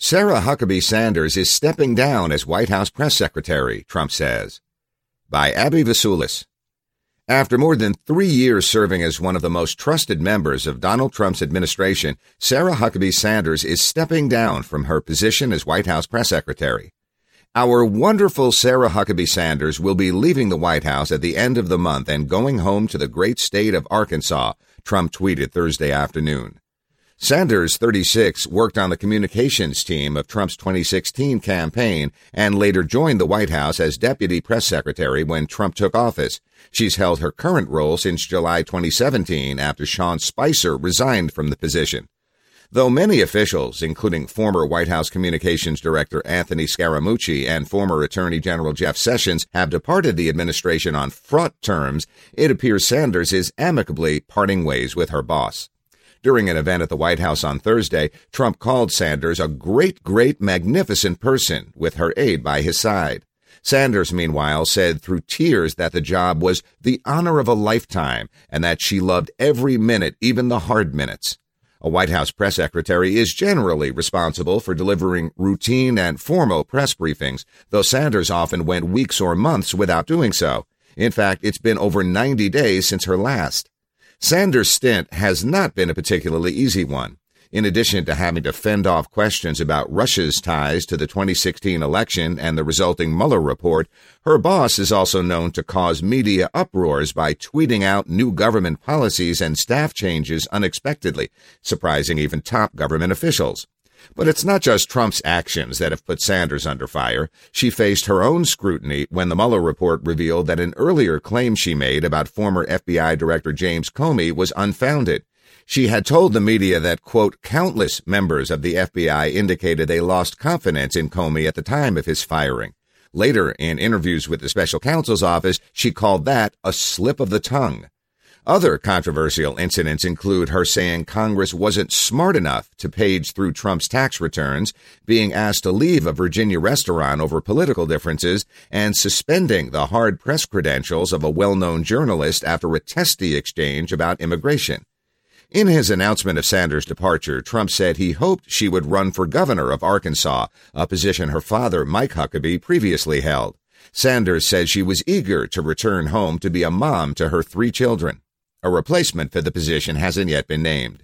Sarah Huckabee Sanders is stepping down as White House press secretary, Trump says. By Abby Vasulis. After more than 3 years serving as one of the most trusted members of Donald Trump's administration, Sarah Huckabee Sanders is stepping down from her position as White House press secretary. Our wonderful Sarah Huckabee Sanders will be leaving the White House at the end of the month and going home to the great state of Arkansas, Trump tweeted Thursday afternoon. Sanders, 36, worked on the communications team of Trump's 2016 campaign and later joined the White House as deputy press secretary when Trump took office. She's held her current role since July 2017 after Sean Spicer resigned from the position. Though many officials, including former White House Communications Director Anthony Scaramucci and former Attorney General Jeff Sessions, have departed the administration on fraught terms, it appears Sanders is amicably parting ways with her boss. During an event at the White House on Thursday, Trump called Sanders a great, magnificent person with her aide by his side. Sanders, meanwhile, said through tears that the job was the honor of a lifetime and that she loved every minute, even the hard minutes. A White House press secretary is generally responsible for delivering routine and formal press briefings, though Sanders often went weeks or months without doing so. In fact, it's been over 90 days since her last. Sanders' stint has not been a particularly easy one. In addition to having to fend off questions about Russia's ties to the 2016 election and the resulting Mueller report, her boss is also known to cause media uproars by tweeting out new government policies and staff changes unexpectedly, surprising even top government officials. But it's not just Trump's actions that have put Sanders under fire. She faced her own scrutiny when the Mueller report revealed that an earlier claim she made about former FBI Director James Comey was unfounded. She had told the media that, quote, countless members of the FBI indicated they lost confidence in Comey at the time of his firing. Later, in interviews with the special counsel's office, she called that a slip of the tongue. Other controversial incidents include her saying Congress wasn't smart enough to page through Trump's tax returns, being asked to leave a Virginia restaurant over political differences, and suspending the hard press credentials of a well-known journalist after a testy exchange about immigration. In his announcement of Sanders' departure, Trump said he hoped she would run for governor of Arkansas, a position her father, Mike Huckabee, previously held. Sanders said she was eager to return home to be a mom to her 3 children. A replacement for the position hasn't yet been named.